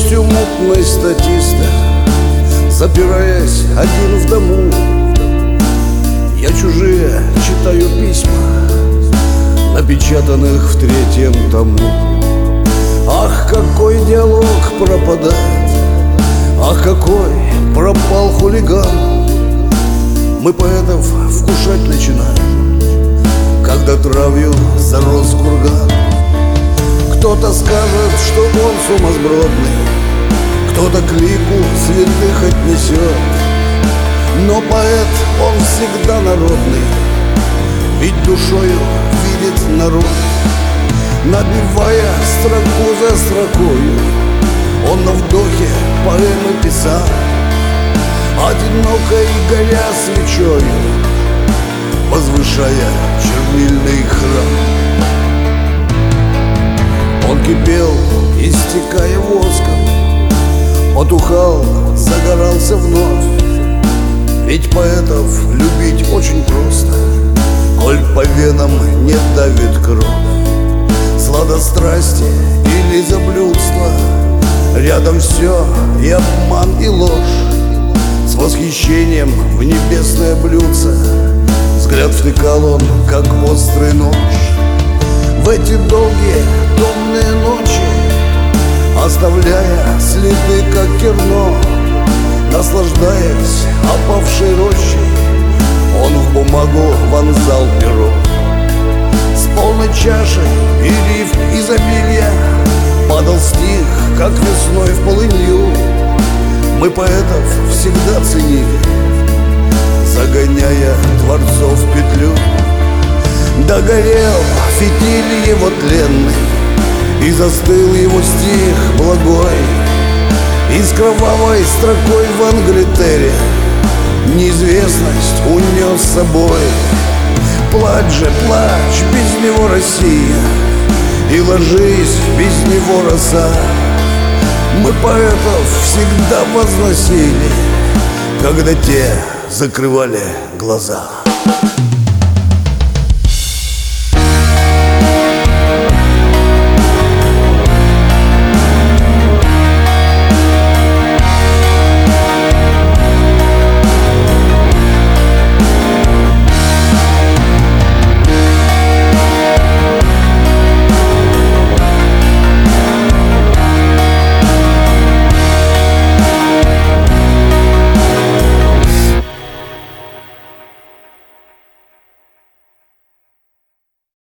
совестью мутной статиста, запираясь один в дому, я чужие читаю письма, напечатанных в 3-м тому. Ах, какой диалог пропадает, ах, какой пропал хулиган. Мы поэтов вкушать начинаем, когда травью зарос курган. Кто-то скажет, что он сумасбродный, кто-то к лику святых отнесет, но поэт, он всегда народный, ведь душою видит народ. Набивая строку за строкою, он на вдохе поэмы писал, одинокой горя свечою, возвышая чернильный храм. Он кипел, истекая воском, потухал, загорался вновь. Ведь поэтов любить очень просто, коль по венам не давит кровь. Сладострастие или заблюдство, рядом все и обман, и ложь. С восхищением в небесное блюдце взгляд втыкал он, как острый нож. В эти долгие томные ночи, оставляя следы, как керно, наслаждаясь опавшей рощей, он в бумагу вонзал перо. С полной чашей и рифм изобилия падал стих, как весной в полынью. Мы поэтов всегда ценили, загоняя творцов в петлю. Догорел фитиль его тленный, и застыл его стих благой, и с кровавой строкой в Ангleтерре неизвестность унес с собой. Плачь же, плачь, без него Россия, и ложись, без него роса. Мы поэтов всегда возносили, когда те закрывали глаза.